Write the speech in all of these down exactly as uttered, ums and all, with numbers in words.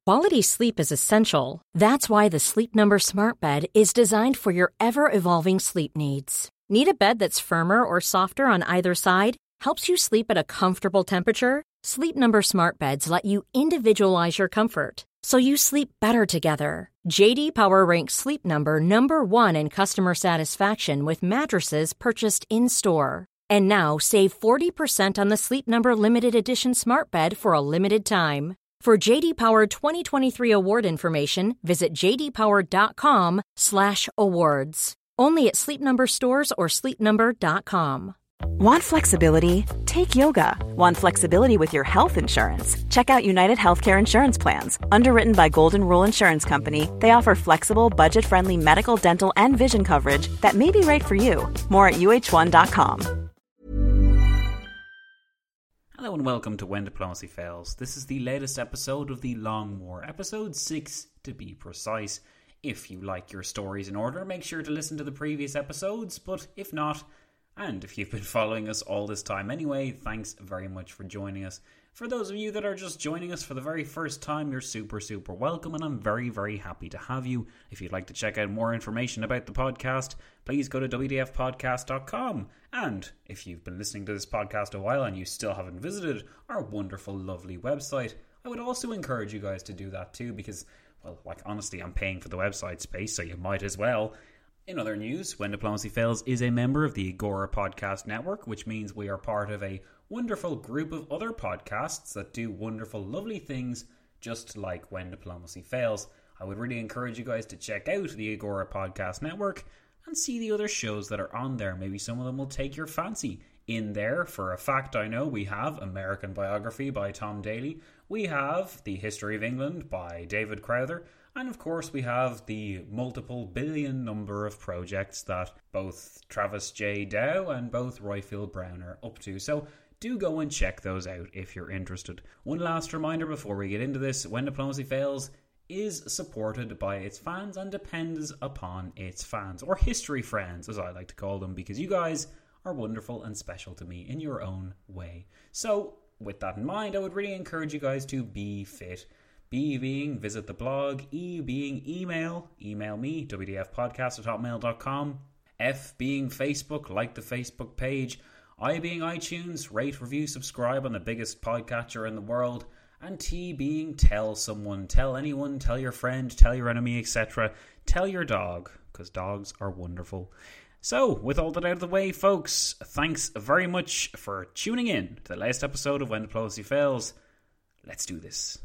Quality sleep is essential. That's why the Sleep Number Smart Bed is designed for your ever-evolving sleep needs. Need a bed that's firmer or softer on either side? Helps you sleep at a comfortable temperature? Sleep Number Smart Beds let you individualize your comfort, so you sleep better together. J D Power ranks Sleep Number number one in customer satisfaction with mattresses purchased in-store. And now, save forty percent on the Sleep Number Limited Edition Smart Bed for a limited time. For J D Power twenty twenty-three award information, visit jdpower.com slash awards. Only at Sleep Number stores or sleep number dot com. Want flexibility? Take yoga. Want flexibility with your health insurance? Check out United Healthcare Insurance Plans. Underwritten by Golden Rule Insurance Company, they offer flexible, budget-friendly medical, dental, and vision coverage that may be right for you. More at U H one dot com. Hello and welcome to When Diplomacy Fails. This is the latest episode of The Long War, episode six to be precise. If you like your stories in order, make sure to listen to the previous episodes, but if not, and if you've been following us all this time anyway, thanks very much for joining us. For those of you that are just joining us for the very first time, you're super, super welcome, and I'm very, very happy to have you. If you'd like to check out more information about the podcast, please go to w d f podcast dot com. And if you've been listening to this podcast a while and you still haven't visited our wonderful, lovely website, I would also encourage you guys to do that too, because, well, like, honestly, I'm paying for the website space, so you might as well. In other news, When Diplomacy Fails is a member of the Agora Podcast Network, which means we are part of a wonderful group of other podcasts that do wonderful, lovely things, just like When Diplomacy Fails. I would really encourage you guys to check out the Agora Podcast Network and see the other shows that are on there. Maybe some of them will take your fancy. In there, for a fact I know, we have American Biography by Tom Daly, we have The History of England by David Crowther, and of course we have the multiple billion number of projects that both Travis J. Dow and both Roifield Brown are up to. So do go and check those out if you're interested. One last reminder before we get into this: When Diplomacy Fails is supported by its fans and depends upon its fans, or history friends as I like to call them, because you guys are wonderful and special to me in your own way. So with that in mind, I would really encourage you guys to be fit. B being visit the blog, E being email, email me, w d f podcast at hotmail dot com, F being Facebook, like the Facebook page, I being iTunes, rate, review, subscribe on the biggest podcatcher in the world, and T being tell someone, tell anyone, tell your friend, tell your enemy, et cetera. Tell your dog, because dogs are wonderful. So, with all that out of the way, folks, thanks very much for tuning in to the latest episode of When Diplomacy Fails. Let's do this.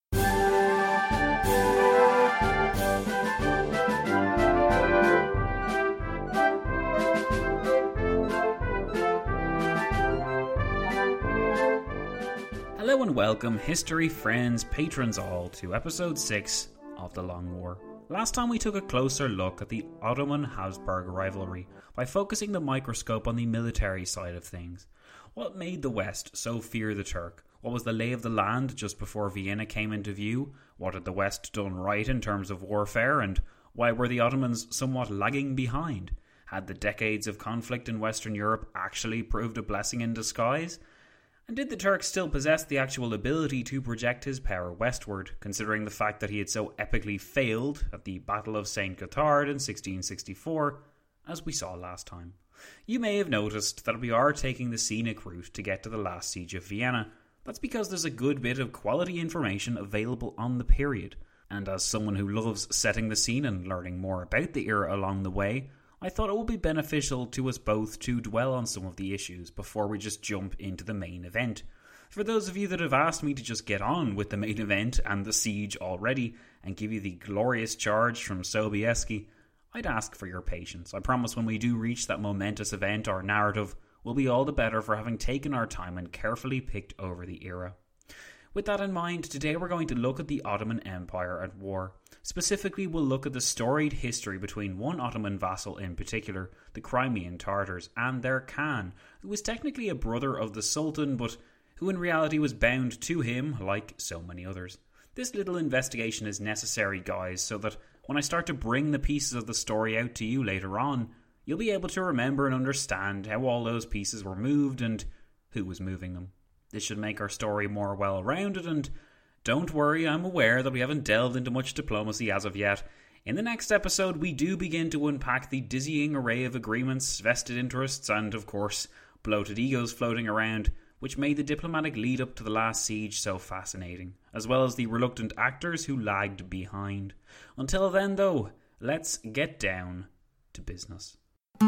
Hello and welcome, history friends, patrons all, to episode six of The Long War. Last time we took a closer look at the Ottoman-Habsburg rivalry by focusing the microscope on the military side of things. What made the West so fear the Turk? What was the lay of the land just before Vienna came into view? What had the West done right in terms of warfare, and why were the Ottomans somewhat lagging behind? Had the decades of conflict in Western Europe actually proved a blessing in disguise? And did the Turk still possess the actual ability to project his power westward, considering the fact that he had so epically failed at the Battle of Saint Gothard in sixteen sixty-four, as we saw last time? You may have noticed that we are taking the scenic route to get to the last siege of Vienna. That's because there's a good bit of quality information available on the period. And as someone who loves setting the scene and learning more about the era along the way, I thought it would be beneficial to us both to dwell on some of the issues before we just jump into the main event. For those of you that have asked me to just get on with the main event and the siege already and give you the glorious charge from Sobieski, I'd ask for your patience. I promise when we do reach that momentous event, our narrative will be all the better for having taken our time and carefully picked over the era. With that in mind, today we're going to look at the Ottoman Empire at war. Specifically, we'll look at the storied history between one Ottoman vassal in particular, the Crimean Tartars, and their Khan, who was technically a brother of the Sultan, but who in reality was bound to him like so many others. This little investigation is necessary, guys, so that when I start to bring the pieces of the story out to you later on, you'll be able to remember and understand how all those pieces were moved and who was moving them. This should make our story more well-rounded and don't worry, I'm aware that we haven't delved into much diplomacy as of yet. In the next episode, we do begin to unpack the dizzying array of agreements, vested interests, and, of course, bloated egos floating around, which made the diplomatic lead-up to the last siege so fascinating, as well as the reluctant actors who lagged behind. Until then, though, let's get down to business.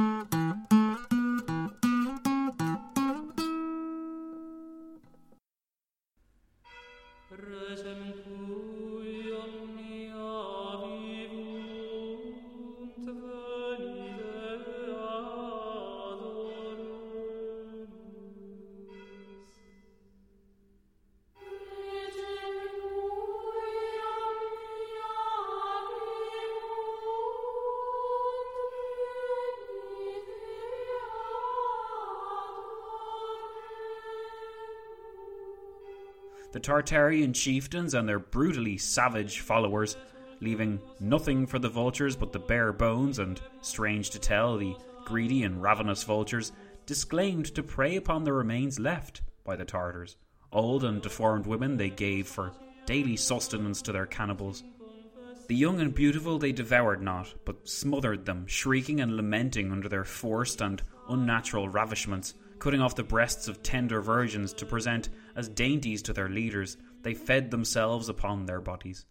The Tartarian chieftains and their brutally savage followers, leaving nothing for the vultures but the bare bones and, strange to tell, the greedy and ravenous vultures, disclaimed to prey upon the remains left by the Tartars. Old and deformed women they gave for daily sustenance to their cannibals. The young and beautiful they devoured not, but smothered them, shrieking and lamenting under their forced and unnatural ravishments. Cutting off the breasts of tender virgins to present as dainties to their leaders, they fed themselves upon their bodies.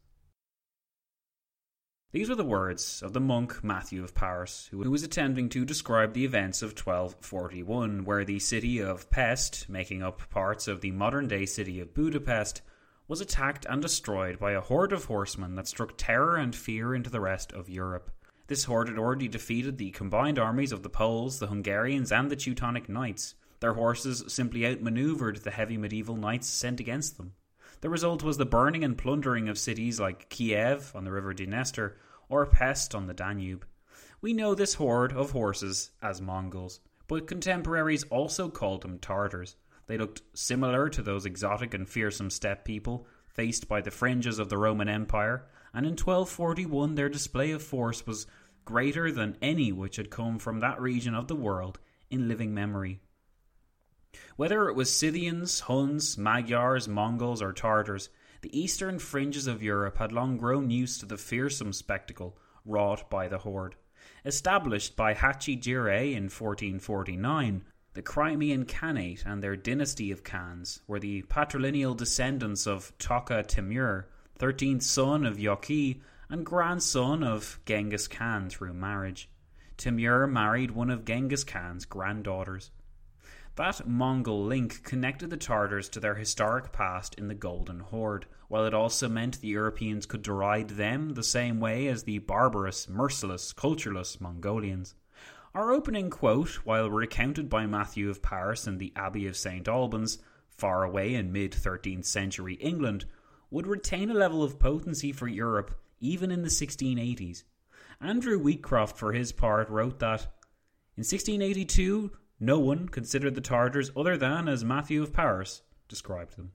These were the words of the monk Matthew of Paris, who was attempting to describe the events of twelve forty-one, where the city of Pest, making up parts of the modern-day city of Budapest, was attacked and destroyed by a horde of horsemen that struck terror and fear into the rest of Europe. This horde had already defeated the combined armies of the Poles, the Hungarians, and the Teutonic Knights. Their horses simply outmaneuvered the heavy medieval knights sent against them. The result was the burning and plundering of cities like Kiev on the river Dniester or Pest on the Danube. We know this horde of horses as Mongols, but contemporaries also called them Tartars. They looked similar to those exotic and fearsome steppe people faced by the fringes of the Roman Empire, and in twelve forty-one their display of force was greater than any which had come from that region of the world in living memory. Whether it was Scythians, Huns, Magyars, Mongols, or Tartars, the eastern fringes of Europe had long grown used to the fearsome spectacle wrought by the horde. Established by Hachijire in fourteen forty-nine, the Crimean Khanate and their dynasty of Khans were the patrilineal descendants of Toka Timur, thirteenth son of Yoki and grandson of Genghis Khan through marriage. Timur married one of Genghis Khan's granddaughters. That Mongol link connected the Tartars to their historic past in the Golden Horde, while it also meant the Europeans could deride them the same way as the barbarous, merciless, cultureless Mongolians. Our opening quote, while recounted by Matthew of Paris in the Abbey of Saint Albans, far away in mid-thirteenth century England, would retain a level of potency for Europe even in the sixteen eighties. Andrew Wheatcroft, for his part, wrote that, in sixteen eighty-two, no one considered the Tartars other than as Matthew of Paris described them.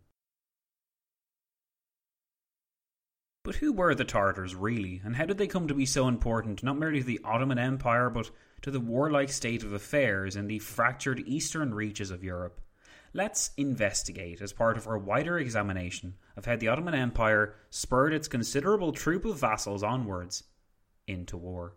But who were the Tartars really, and how did they come to be so important not merely to the Ottoman Empire but to the warlike state of affairs in the fractured eastern reaches of Europe? Let's investigate as part of our wider examination of how the Ottoman Empire spurred its considerable troop of vassals onwards into war.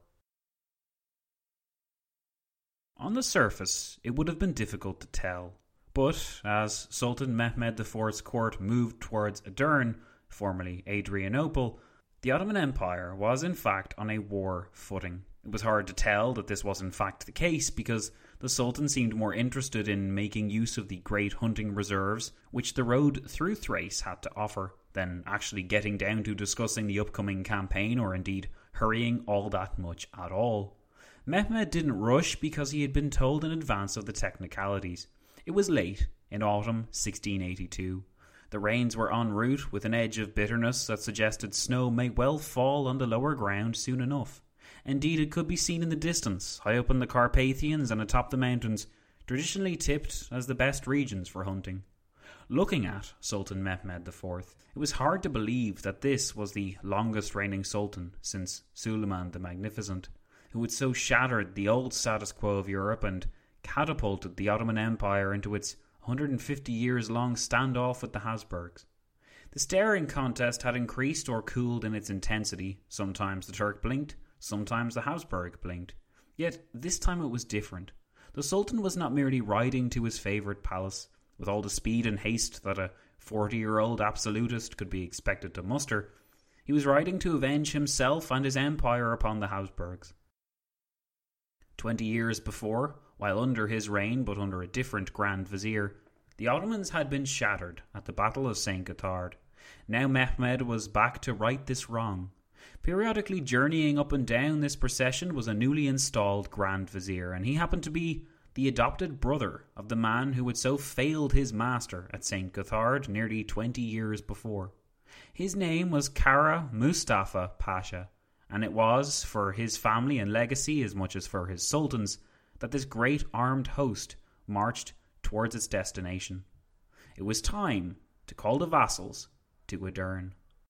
On the surface, it would have been difficult to tell, but as Sultan Mehmed the Fourth's court moved towards Edirne, formerly Adrianople, the Ottoman Empire was in fact on a war footing. It was hard to tell that this was in fact the case because the Sultan seemed more interested in making use of the great hunting reserves which the road through Thrace had to offer than actually getting down to discussing the upcoming campaign or indeed hurrying all that much at all. Mehmed didn't rush because he had been told in advance of the technicalities. It was late, in autumn sixteen eighty-two. The rains were en route with an edge of bitterness that suggested snow may well fall on the lower ground soon enough. Indeed, it could be seen in the distance, high up in the Carpathians and atop the mountains, traditionally tipped as the best regions for hunting. Looking at Sultan Mehmed the Fourth, it was hard to believe that this was the longest reigning sultan since Suleiman the Magnificent, who had so shattered the old status quo of Europe and catapulted the Ottoman Empire into its one hundred fifty years long standoff with the Habsburgs. The staring contest had increased or cooled in its intensity. Sometimes the Turk blinked, sometimes the Habsburg blinked. Yet this time it was different. The Sultan was not merely riding to his favourite palace, with all the speed and haste that a forty-year-old absolutist could be expected to muster. He was riding to avenge himself and his empire upon the Habsburgs. Twenty years before, while under his reign but under a different Grand Vizier, the Ottomans had been shattered at the Battle of Saint Gothard. Now Mehmed was back to right this wrong. Periodically journeying up and down this procession was a newly installed Grand Vizier, and he happened to be the adopted brother of the man who had so failed his master at Saint Gothard nearly twenty years before. His name was Kara Mustafa Pasha, and it was for his family and legacy as much as for his sultans that this great armed host marched towards its destination. It was time to call the vassals to Adern.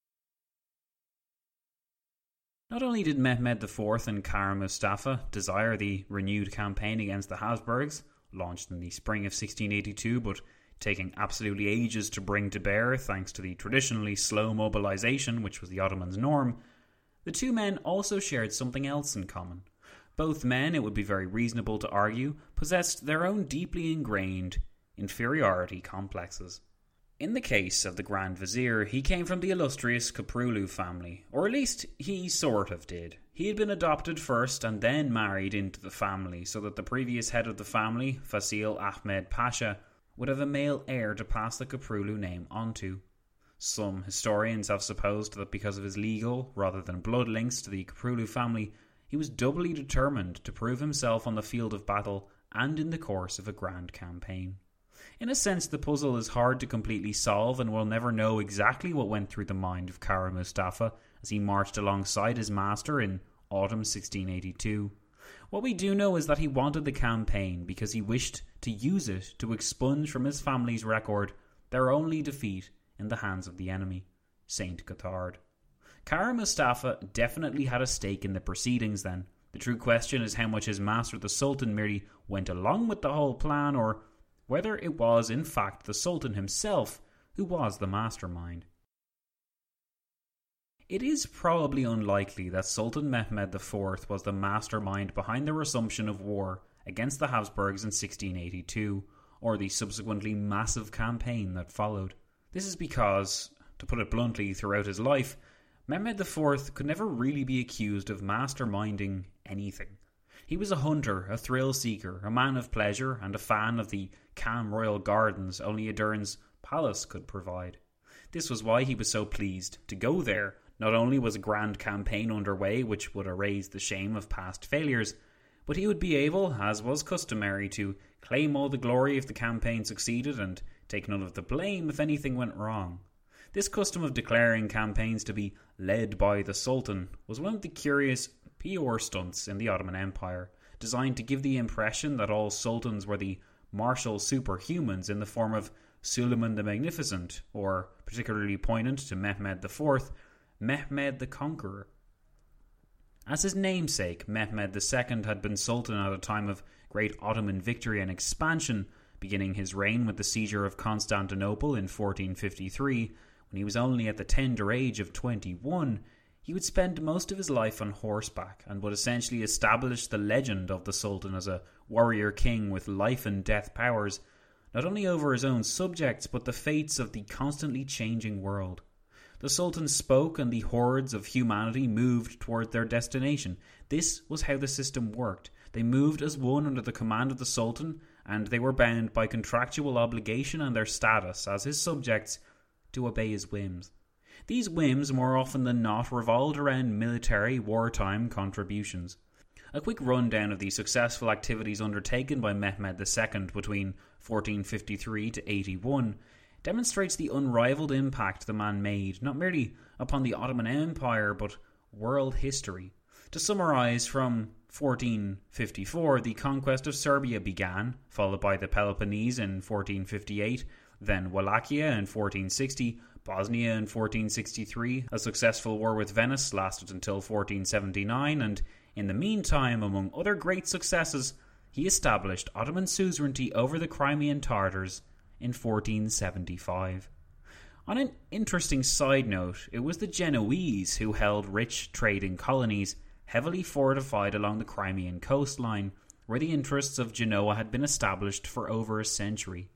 Not only did Mehmed the Fourth and Kara Mustafa desire the renewed campaign against the Habsburgs, launched in the spring of sixteen eighty-two but taking absolutely ages to bring to bear thanks to the traditionally slow mobilization which was the Ottomans' norm, the two men also shared something else in common. Both men, it would be very reasonable to argue, possessed their own deeply ingrained inferiority complexes. In the case of the Grand Vizier, he came from the illustrious Köprülü family, or at least he sort of did. He had been adopted first and then married into the family, so that the previous head of the family, Fasil Ahmed Pasha, would have a male heir to pass the Köprülü name onto. Some historians have supposed that because of his legal, rather than blood links to the Köprülü family, he was doubly determined to prove himself on the field of battle and in the course of a grand campaign. In a sense, the puzzle is hard to completely solve, and we'll never know exactly what went through the mind of Kara Mustafa as he marched alongside his master in autumn sixteen eighty-two. What we do know is that he wanted the campaign because he wished to use it to expunge from his family's record their only defeat in the hands of the enemy, Saint Gothard. Kara Mustafa definitely had a stake in the proceedings then. The true question is how much his master the Sultan merely went along with the whole plan, or whether it was in fact the Sultan himself who was the mastermind. It is probably unlikely that Sultan Mehmed the Fourth was the mastermind behind the resumption of war against the Habsburgs in sixteen eighty-two, or the subsequently massive campaign that followed. This is because, to put it bluntly, throughout his life, Mehmed the Fourth could never really be accused of masterminding anything. He was a hunter, a thrill-seeker, a man of pleasure, and a fan of the calm royal gardens only Adern's palace could provide. This was why he was so pleased to go there. Not only was a grand campaign underway which would erase the shame of past failures, but he would be able, as was customary, to claim all the glory if the campaign succeeded and take none of the blame if anything went wrong. This custom of declaring campaigns to be led by the Sultan was one of the curious P R stunts in the Ottoman Empire, designed to give the impression that all sultans were the martial superhumans in the form of Suleiman the Magnificent, or, particularly poignant to Mehmed the Fourth, Mehmed the Conqueror. As his namesake, Mehmed the Second had been sultan at a time of great Ottoman victory and expansion, beginning his reign with the seizure of Constantinople in fourteen fifty-three. When he was only at the tender age of twenty-one, he would spend most of his life on horseback and would essentially establish the legend of the Sultan as a warrior king with life and death powers, not only over his own subjects but the fates of the constantly changing world. The Sultan spoke and the hordes of humanity moved toward their destination. This was how the system worked. They moved as one under the command of the Sultan, and they were bound by contractual obligation and their status as his subjects to obey his whims. These whims, more often than not, revolved around military, wartime contributions. A quick rundown of the successful activities undertaken by Mehmed the Second between fourteen fifty-three to eighty-one demonstrates the unrivaled impact the man made, not merely upon the Ottoman Empire, but world history. To summarise, from fourteen fifty-four, the conquest of Serbia began, followed by the Peloponnese in fourteen fifty-eight, then Wallachia in fourteen sixty, Bosnia in fourteen sixty-three. A successful war with Venice lasted until fourteen seventy-nine, and in the meantime, among other great successes, he established Ottoman suzerainty over the Crimean Tartars in fourteen seventy-five. On an interesting side note, it was the Genoese who held rich trading colonies heavily fortified along the Crimean coastline, where the interests of Genoa had been established for over a century.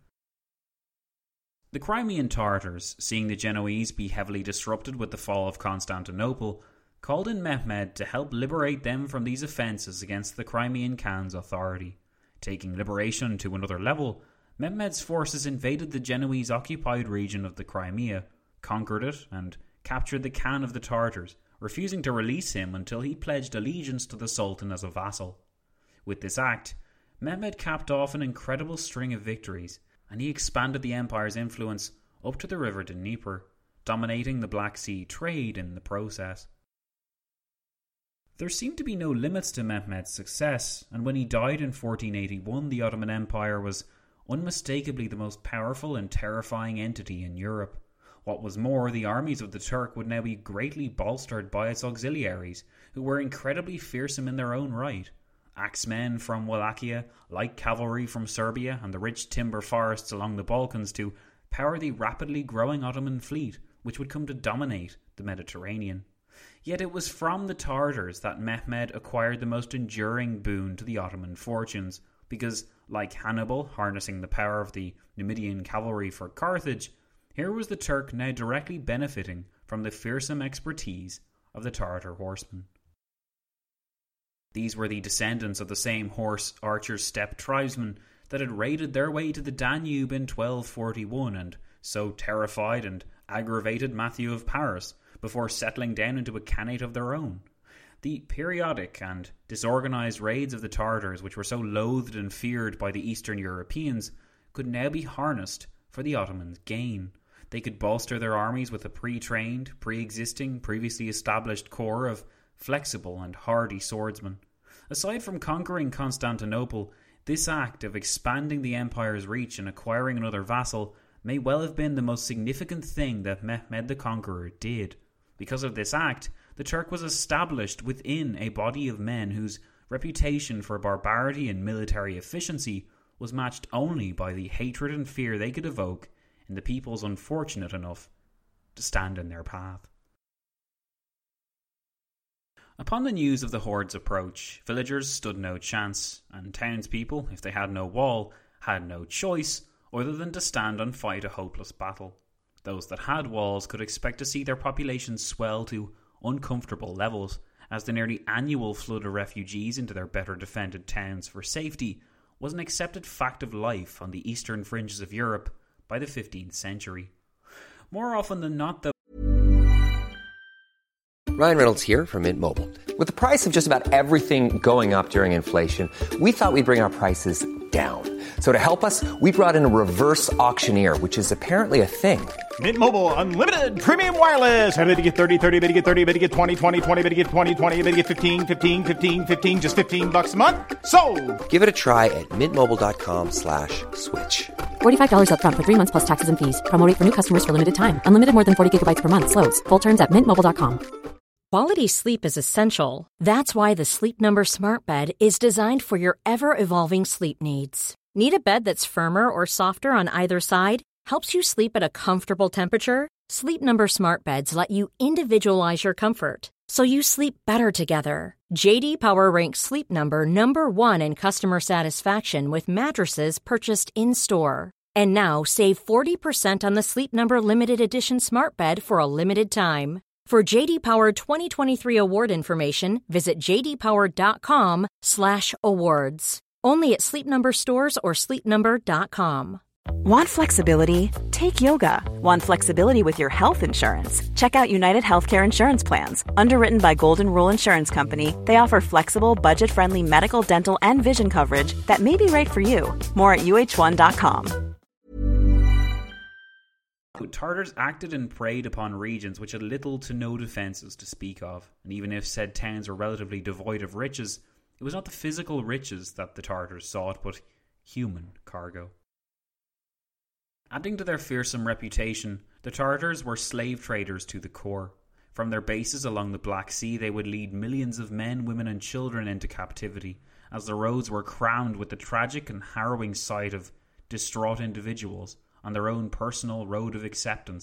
The Crimean Tartars, seeing the Genoese be heavily disrupted with the fall of Constantinople, called in Mehmed to help liberate them from these offences against the Crimean Khan's authority. Taking liberation to another level, Mehmed's forces invaded the Genoese-occupied region of the Crimea, conquered it, and captured the Khan of the Tartars, refusing to release him until he pledged allegiance to the Sultan as a vassal. With this act, Mehmed capped off an incredible string of victories, and he expanded the empire's influence up to the river Dnieper, dominating the Black Sea trade in the process. There seemed to be no limits to Mehmed's success, and when he died in fourteen eighty-one, the Ottoman Empire was unmistakably the most powerful and terrifying entity in Europe. What was more, the armies of the Turk would now be greatly bolstered by its auxiliaries, who were incredibly fearsome in their own right. Axemen from Wallachia, light cavalry from Serbia, and the rich timber forests along the Balkans to power the rapidly growing Ottoman fleet, which would come to dominate the Mediterranean. Yet it was from the Tartars that Mehmed acquired the most enduring boon to the Ottoman fortunes, because, like Hannibal harnessing the power of the Numidian cavalry for Carthage, here was the Turk now directly benefiting from the fearsome expertise of the Tartar horsemen. These were the descendants of the same horse archer steppe tribesmen that had raided their way to the Danube in twelve forty-one and so terrified and aggravated Matthew of Paris before settling down into a khanate of their own. The periodic and disorganized raids of the Tartars, which were so loathed and feared by the Eastern Europeans, could now be harnessed for the Ottomans' gain. They could bolster their armies with a pre-trained, pre-existing, previously established corps of flexible and hardy swordsmen. Aside from conquering Constantinople, this act of expanding the empire's reach and acquiring another vassal may well have been the most significant thing that Mehmed the Conqueror did. Because of this act, the Turk was established within a body of men whose reputation for barbarity and military efficiency was matched only by the hatred and fear they could evoke in the peoples unfortunate enough to stand in their path. Upon the news of the horde's approach, villagers stood no chance, and townspeople, if they had no wall, had no choice other than to stand and fight a hopeless battle. Those that had walls could expect to see their populations swell to uncomfortable levels, as the nearly annual flood of refugees into their better defended towns for safety was an accepted fact of life on the eastern fringes of Europe by the fifteenth century. More often than not, though, Ryan Reynolds here from Mint Mobile. With the price of just about everything going up during inflation, we thought we'd bring our prices down. So to help us, we brought in a reverse auctioneer, which is apparently a thing. Mint Mobile Unlimited Premium Wireless. How to get thirty, thirty, how to get thirty, how to get twenty, twenty, twenty, how to get twenty, twenty, how to get fifteen, fifteen, fifteen, fifteen, just fifteen bucks a month? Sold! Give it a try at mintmobile.com slash switch. forty-five dollars up front for three months plus taxes and fees. Promo rate for new customers for limited time. Unlimited more than forty gigabytes per month. Slows full terms at mint mobile dot com. Quality sleep is essential. That's why the Sleep Number Smart Bed is designed for your ever-evolving sleep needs. Need a bed that's firmer or softer on either side? Helps you sleep at a comfortable temperature? Sleep Number Smart Beds let you individualize your comfort, so you sleep better together. J D Power ranks Sleep Number number one in customer satisfaction with mattresses purchased in-store. And now save forty percent on the Sleep Number Limited Edition Smart Bed for a limited time. For J D Power twenty twenty-three award information, visit jdpower.com slash awards. Only at Sleep Number stores or sleep number dot com. Want flexibility? Take yoga. Want flexibility with your health insurance? Check out United Healthcare Insurance Plans. Underwritten by Golden Rule Insurance Company, they offer flexible, budget-friendly medical, dental, and vision coverage that may be right for you. More at U H one dot com. Tartars acted and preyed upon regions which had little to no defences to speak of, and even if said towns were relatively devoid of riches, it was not the physical riches that the Tartars sought, but human cargo. Adding to their fearsome reputation, the Tartars were slave traders to the core. From their bases along the Black Sea, they would lead millions of men, women and children into captivity, as the roads were crammed with the tragic and harrowing sight of distraught individuals on their own personal road of acceptance,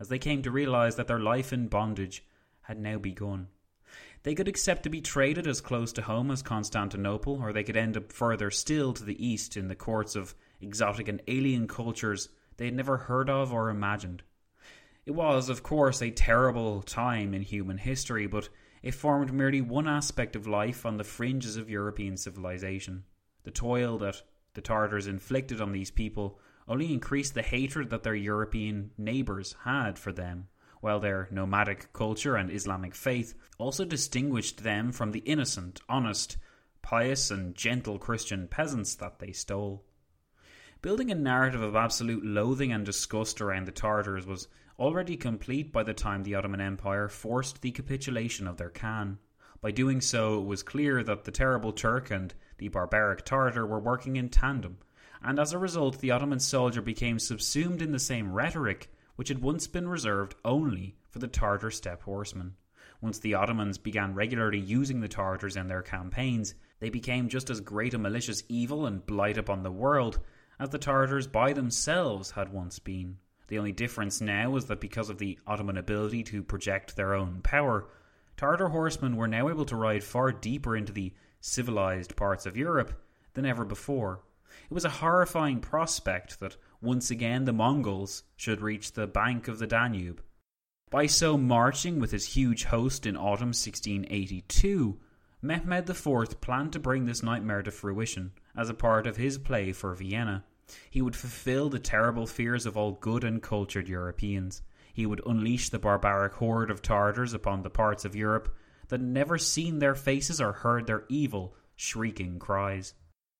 as they came to realise that their life in bondage had now begun. They could accept to be traded as close to home as Constantinople, or they could end up further still to the east in the courts of exotic and alien cultures they had never heard of or imagined. It was, of course, a terrible time in human history, but it formed merely one aspect of life on the fringes of European civilization. The toil that the Tartars inflicted on these people only increased the hatred that their European neighbours had for them, while their nomadic culture and Islamic faith also distinguished them from the innocent, honest, pious and gentle Christian peasants that they stole. Building a narrative of absolute loathing and disgust around the Tartars was already complete by the time the Ottoman Empire forced the capitulation of their Khan. By doing so, it was clear that the terrible Turk and the barbaric Tartar were working in tandem, and as a result the Ottoman soldier became subsumed in the same rhetoric which had once been reserved only for the Tartar steppe horsemen. Once the Ottomans began regularly using the Tartars in their campaigns, they became just as great a malicious evil and blight upon the world as the Tartars by themselves had once been. The only difference now was that because of the Ottoman ability to project their own power, Tartar horsemen were now able to ride far deeper into the civilized parts of Europe than ever before. It was a horrifying prospect that once again the Mongols should reach the bank of the Danube. By so marching with his huge host in autumn sixteen eighty-two, Mehmed the Fourth planned to bring this nightmare to fruition as a part of his play for Vienna. He would fulfill the terrible fears of all good and cultured Europeans. He would unleash the barbaric horde of Tartars upon the parts of Europe that had never seen their faces or heard their evil, shrieking cries.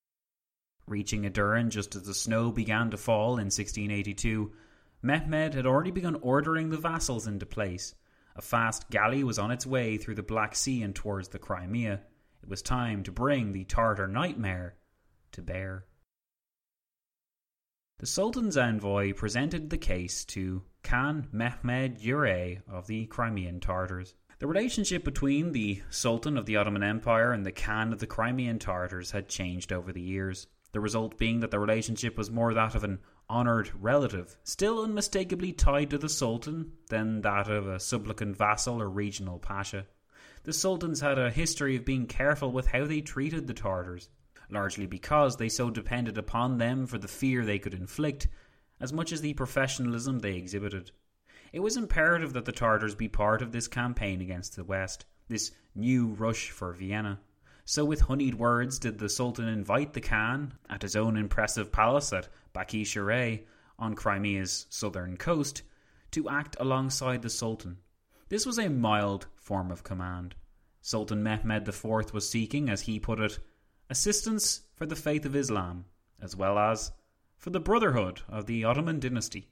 Reaching Adurin just as the snow began to fall in sixteen eighty-two, Mehmed had already begun ordering the vassals into place. A fast galley was on its way through the Black Sea and towards the Crimea. It was time to bring the Tartar nightmare to bear. The Sultan's envoy presented the case to Khan Mehmed Yurey of the Crimean Tartars. The relationship between the Sultan of the Ottoman Empire and the Khan of the Crimean Tartars had changed over the years, the result being that the relationship was more that of an honoured relative, still unmistakably tied to the Sultan, than that of a supplicant vassal or regional pasha. The Sultans had a history of being careful with how they treated the Tartars, largely because they so depended upon them for the fear they could inflict, as much as the professionalism they exhibited. It was imperative that the Tartars be part of this campaign against the West, this new rush for Vienna. So with honeyed words did the Sultan invite the Khan, at his own impressive palace at Bakı-Şehir on Crimea's southern coast, to act alongside the Sultan. This was a mild form of command. Sultan Mehmed the Fourth was seeking, as he put it, assistance for the faith of Islam, as well as for the brotherhood of the Ottoman dynasty.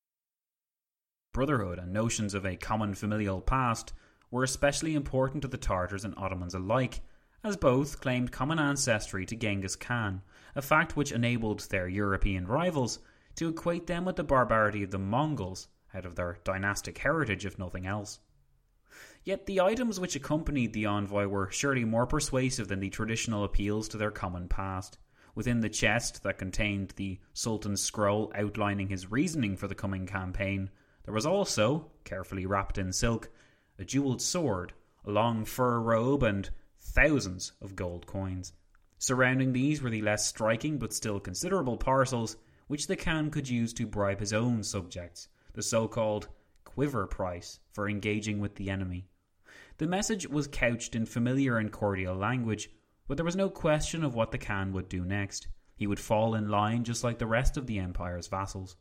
Brotherhood and notions of a common familial past were especially important to the Tartars and Ottomans alike, as both claimed common ancestry to Genghis Khan, a fact which enabled their European rivals to equate them with the barbarity of the Mongols out of their dynastic heritage, if nothing else. Yet the items which accompanied the envoy were surely more persuasive than the traditional appeals to their common past. Within the chest that contained the Sultan's scroll outlining his reasoning for the coming campaign, there was also, carefully wrapped in silk, a jewelled sword, a long fur robe, and thousands of gold coins. Surrounding these were the less striking but still considerable parcels which the Khan could use to bribe his own subjects, the so-called quiver price for engaging with the enemy. The message was couched in familiar and cordial language, but there was no question of what the Khan would do next. He would fall in line just like the rest of the empire's vassals.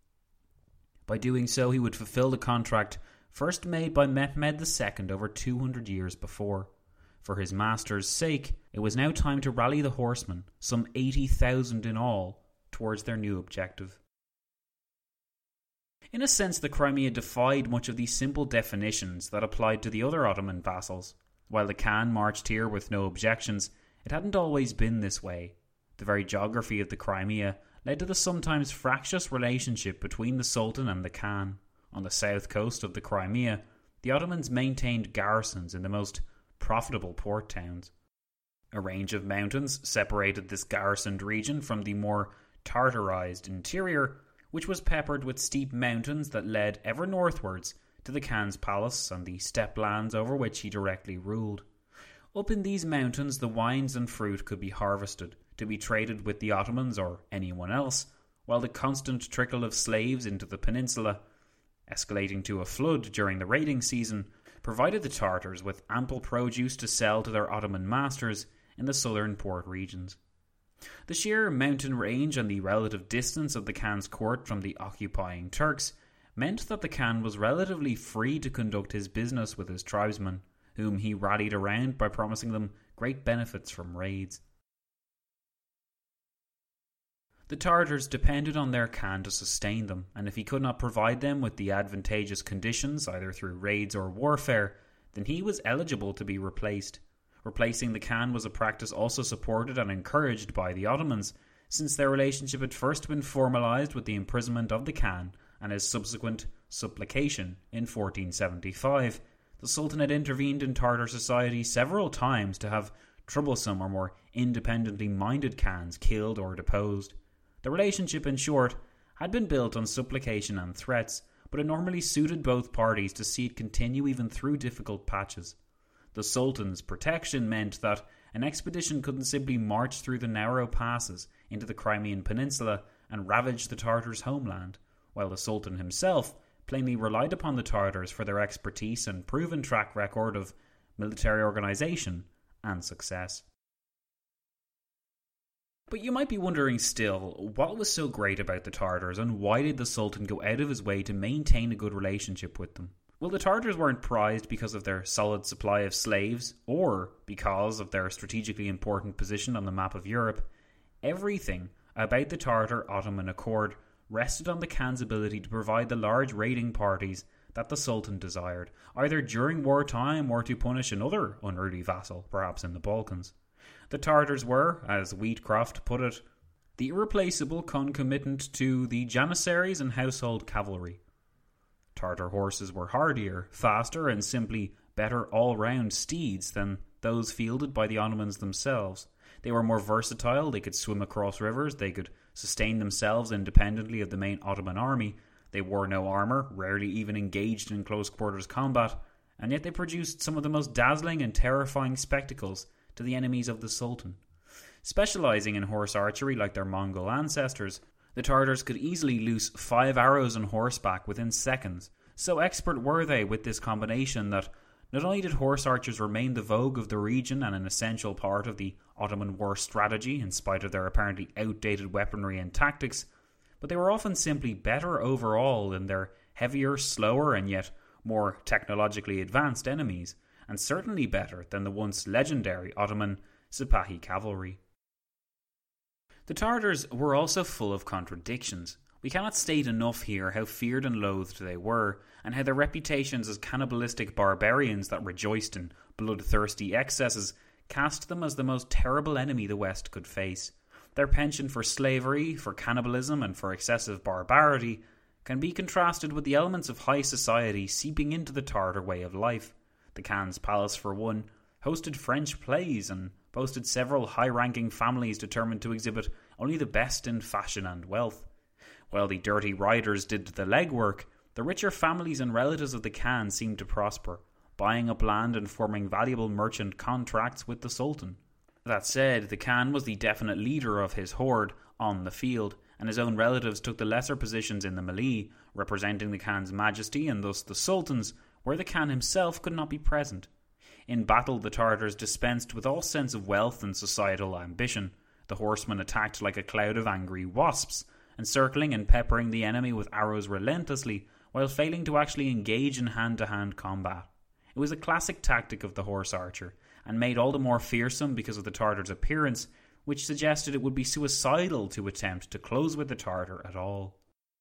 By doing so, he would fulfill the contract first made by Mehmed the Second over two hundred years before. For his master's sake, it was now time to rally the horsemen, some eighty thousand in all, towards their new objective. In a sense, the Crimea defied much of the simple definitions that applied to the other Ottoman vassals. While the Khan marched here with no objections, it hadn't always been this way. The very geography of the Crimea led to the sometimes fractious relationship between the Sultan and the Khan. On the south coast of the Crimea, the Ottomans maintained garrisons in the most profitable port towns. A range of mountains separated this garrisoned region from the more Tartarized interior, which was peppered with steep mountains that led ever northwards to the Khan's palace and the steppe lands over which he directly ruled. Up in these mountains the wines and fruit could be harvested, to be traded with the Ottomans or anyone else, while the constant trickle of slaves into the peninsula, escalating to a flood during the raiding season, provided the Tartars with ample produce to sell to their Ottoman masters in the southern port regions. The sheer mountain range and the relative distance of the Khan's court from the occupying Turks meant that the Khan was relatively free to conduct his business with his tribesmen, whom he rallied around by promising them great benefits from raids. The Tartars depended on their Khan to sustain them, and if he could not provide them with the advantageous conditions, either through raids or warfare, then he was eligible to be replaced. Replacing the Khan was a practice also supported and encouraged by the Ottomans, since their relationship had first been formalised with the imprisonment of the Khan and his subsequent supplication in fourteen seventy-five. The Sultan had intervened in Tartar society several times to have troublesome or more independently minded Khans killed or deposed. The relationship, in short, had been built on supplication and threats, but it normally suited both parties to see it continue even through difficult patches. The Sultan's protection meant that an expedition couldn't simply march through the narrow passes into the Crimean Peninsula and ravage the Tartars' homeland, while the Sultan himself plainly relied upon the Tartars for their expertise and proven track record of military organisation and success. But you might be wondering still, what was so great about the Tartars and why did the Sultan go out of his way to maintain a good relationship with them? Well, the Tartars weren't prized because of their solid supply of slaves or because of their strategically important position on the map of Europe. Everything about the Tartar-Ottoman Accord rested on the Khan's ability to provide the large raiding parties that the Sultan desired, either during wartime or to punish another unruly vassal, perhaps in the Balkans. The Tartars were, as Wheatcroft put it, the irreplaceable concomitant to the Janissaries and household cavalry. Tartar horses were hardier, faster, and simply better all-round steeds than those fielded by the Ottomans themselves. They were more versatile, they could swim across rivers, they could sustain themselves independently of the main Ottoman army, they wore no armour, rarely even engaged in close-quarters combat, and yet they produced some of the most dazzling and terrifying spectacles to the enemies of the Sultan. Specialising in horse archery like their Mongol ancestors, the Tartars could easily loose five arrows on horseback within seconds. So expert were they with this combination that not only did horse archers remain the vogue of the region and an essential part of the Ottoman war strategy in spite of their apparently outdated weaponry and tactics, but they were often simply better overall than their heavier, slower and yet more technologically advanced enemies, and certainly better than the once legendary Ottoman Sipahi cavalry. The Tartars were also full of contradictions. We cannot state enough here how feared and loathed they were, and how their reputations as cannibalistic barbarians that rejoiced in bloodthirsty excesses cast them as the most terrible enemy the West could face. Their penchant for slavery, for cannibalism, and for excessive barbarity can be contrasted with the elements of high society seeping into the Tartar way of life. The Khan's palace, for one, hosted French plays and boasted several high-ranking families determined to exhibit only the best in fashion and wealth. While the dirty riders did the legwork, the richer families and relatives of the Khan seemed to prosper, buying up land and forming valuable merchant contracts with the Sultan. That said, the Khan was the definite leader of his horde on the field, and his own relatives took the lesser positions in the melee, representing the Khan's majesty and thus the Sultan's, where the Khan himself could not be present. In battle, the Tartars dispensed with all sense of wealth and societal ambition. The horsemen attacked like a cloud of angry wasps, encircling and peppering the enemy with arrows relentlessly, while failing to actually engage in hand-to-hand combat. It was a classic tactic of the horse archer, and made all the more fearsome because of the Tartars' appearance, which suggested it would be suicidal to attempt to close with the Tartar at all.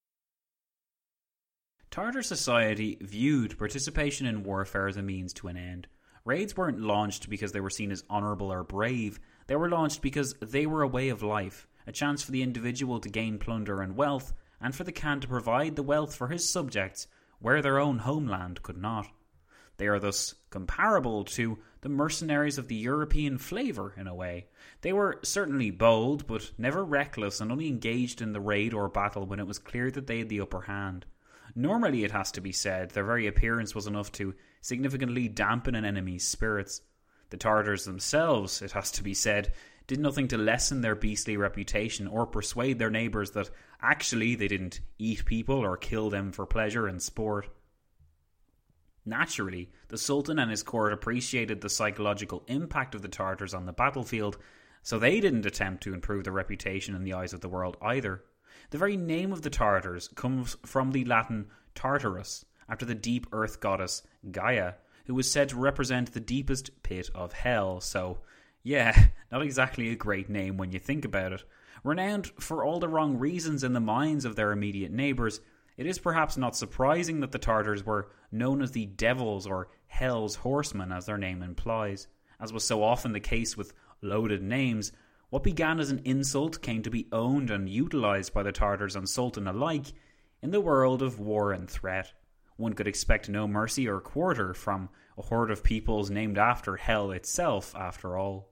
Tartar society viewed participation in warfare as a means to an end. Raids weren't launched because they were seen as honourable or brave. They were launched because they were a way of life, a chance for the individual to gain plunder and wealth, and for the Khan to provide the wealth for his subjects where their own homeland could not. They are thus comparable to the mercenaries of the European flavour in a way. They were certainly bold, but never reckless, and only engaged in the raid or battle when it was clear that they had the upper hand. Normally, it has to be said, their very appearance was enough to significantly dampen an enemy's spirits. The Tartars themselves, it has to be said, did nothing to lessen their beastly reputation or persuade their neighbours that actually they didn't eat people or kill them for pleasure and sport. Naturally, the Sultan and his court appreciated the psychological impact of the Tartars on the battlefield, so they didn't attempt to improve their reputation in the eyes of the world either. The very name of the Tartars comes from the Latin Tartarus, after the deep earth goddess Gaia, who was said to represent the deepest pit of hell, so yeah, not exactly a great name when you think about it. Renowned for all the wrong reasons in the minds of their immediate neighbours, it is perhaps not surprising that the Tartars were known as the Devils or Hell's Horsemen, as their name implies. As was so often the case with loaded names, what began as an insult came to be owned and utilised by the Tartars and Sultan alike in the world of war and threat. One could expect no mercy or quarter from a horde of peoples named after hell itself, after all.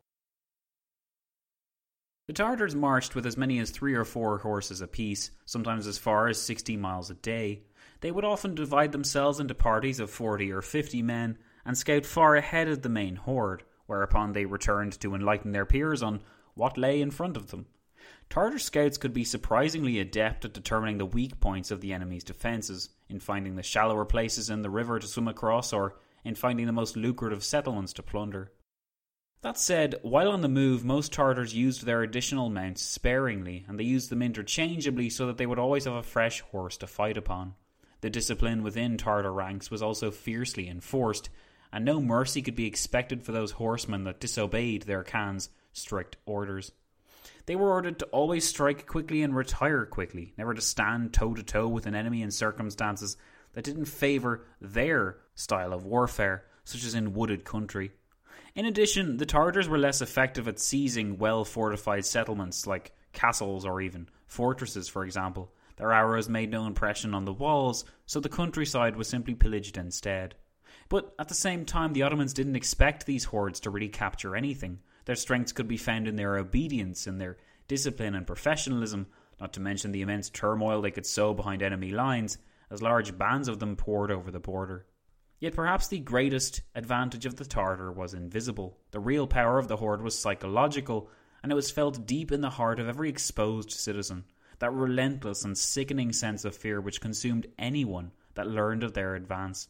The Tartars marched with as many as three or four horses apiece, sometimes as far as sixty miles a day. They would often divide themselves into parties of forty or fifty men and scout far ahead of the main horde, whereupon they returned to enlighten their peers on what lay in front of them. Tartar scouts could be surprisingly adept at determining the weak points of the enemy's defences, in finding the shallower places in the river to swim across, or in finding the most lucrative settlements to plunder. That said, while on the move, most Tartars used their additional mounts sparingly, and they used them interchangeably so that they would always have a fresh horse to fight upon. The discipline within Tartar ranks was also fiercely enforced, and no mercy could be expected for those horsemen that disobeyed their Khan's strict orders. They were ordered to always strike quickly and retire quickly, never to stand toe-to-toe with an enemy in circumstances that didn't favour their style of warfare, such as in wooded country. In addition, the Tartars were less effective at seizing well-fortified settlements like castles or even fortresses, for example. Their arrows made no impression on the walls, so the countryside was simply pillaged instead. But at the same time, the Ottomans didn't expect these hordes to really capture anything. Their strengths could be found in their obedience, in their discipline and professionalism, not to mention the immense turmoil they could sow behind enemy lines, as large bands of them poured over the border. Yet perhaps the greatest advantage of the Tartar was invisible. The real power of the horde was psychological, and it was felt deep in the heart of every exposed citizen, that relentless and sickening sense of fear which consumed anyone that learned of their advance.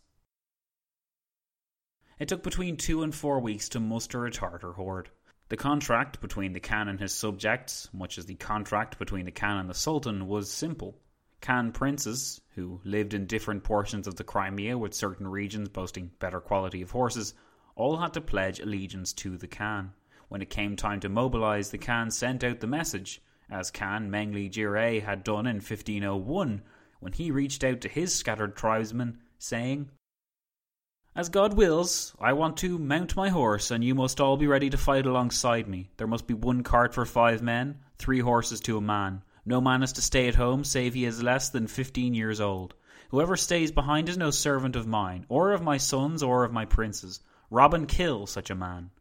It took between two and four weeks to muster a Tartar horde. The contract between the Khan and his subjects, much as the contract between the Khan and the Sultan, was simple. Khan princes, who lived in different portions of the Crimea with certain regions boasting better quality of horses, all had to pledge allegiance to the Khan. When it came time to mobilise, the Khan sent out the message, as Khan Mengli Jire had done in fifteen oh one, when he reached out to his scattered tribesmen, saying, "As God wills, I want to mount my horse, and you must all be ready to fight alongside me. There must be one cart for five men, three horses to a man. No man is to stay at home, save he is less than fifteen years old. Whoever stays behind is no servant of mine, or of my sons, or of my princes. Rob and kill such a man."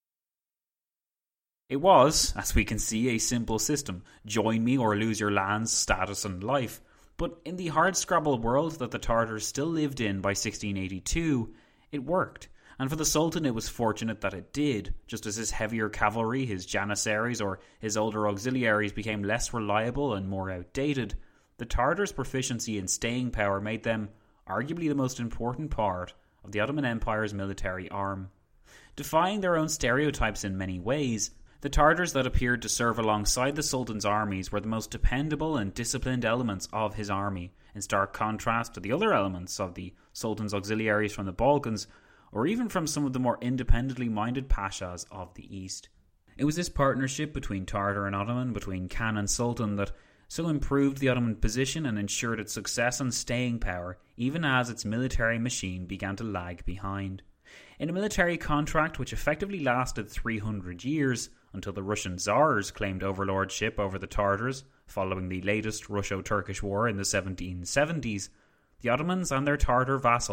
It was, as we can see, a simple system. Join me or lose your lands, status and life. But in the hardscrabble world that the Tartars still lived in by sixteen eighty-two, it worked. And for the Sultan it was fortunate that it did, just as his heavier cavalry, his janissaries or his older auxiliaries became less reliable and more outdated. The Tartars' proficiency in staying power made them arguably the most important part of the Ottoman Empire's military arm. Defying their own stereotypes in many ways, the Tartars that appeared to serve alongside the Sultan's armies were the most dependable and disciplined elements of his army, in stark contrast to the other elements of the Sultan's auxiliaries from the Balkans, or even from some of the more independently minded pashas of the East. It was this partnership between Tartar and Ottoman, between Khan and Sultan, that so improved the Ottoman position and ensured its success and staying power, even as its military machine began to lag behind. In a military contract which effectively lasted three hundred years, until the Russian Tsars claimed overlordship over the Tartars, following the latest Russo-Turkish War in the seventeen seventies, the Ottomans and their Tartar vassal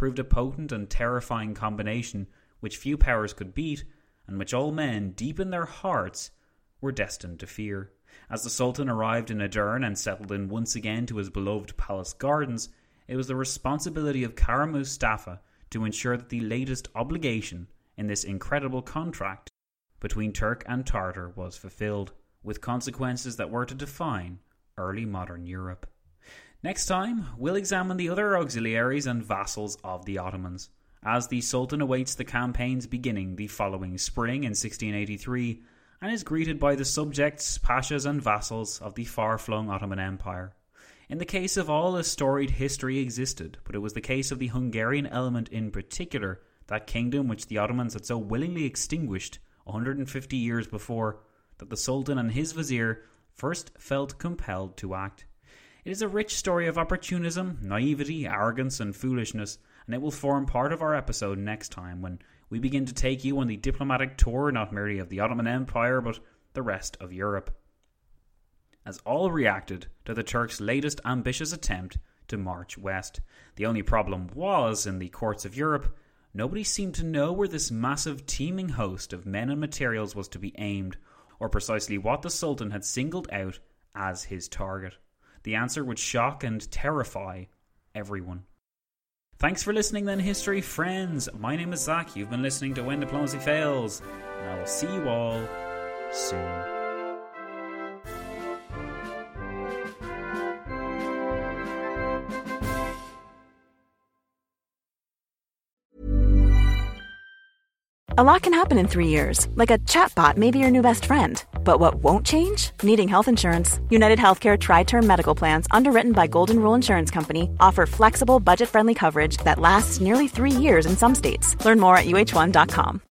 proved a potent and terrifying combination which few powers could beat, and which all men, deep in their hearts, were destined to fear. As the Sultan arrived in Edirne and settled in once again to his beloved palace gardens, it was the responsibility of Kara Mustafa to ensure that the latest obligation in this incredible contract between Turk and Tartar was fulfilled, with consequences that were to define early modern Europe. Next time, we'll examine the other auxiliaries and vassals of the Ottomans, as the Sultan awaits the campaign's beginning the following spring in sixteen eighty-three, and is greeted by the subjects, pashas and vassals of the far-flung Ottoman Empire. In the case of all, a storied history existed, but it was the case of the Hungarian element in particular, that kingdom which the Ottomans had so willingly extinguished one hundred fifty years before, that the Sultan and his vizier first felt compelled to act. It is a rich story of opportunism, naivety, arrogance and foolishness, and it will form part of our episode next time when we begin to take you on the diplomatic tour not merely of the Ottoman Empire but the rest of Europe, as all reacted to the Turks' latest ambitious attempt to march west. The only problem was, in the courts of Europe, nobody seemed to know where this massive teeming host of men and materials was to be aimed, or precisely what the Sultan had singled out as his target. The answer would shock and terrify everyone. Thanks for listening then, history friends. My name is Zach. You've been listening to When Diplomacy Fails, and I will see you all soon. A lot can happen in three years, like a chatbot may be your new best friend. But what won't change? Needing health insurance. United Healthcare Tri-Term Medical Plans, underwritten by Golden Rule Insurance Company, offer flexible, budget-friendly coverage that lasts nearly three years in some states. Learn more at U H one dot com.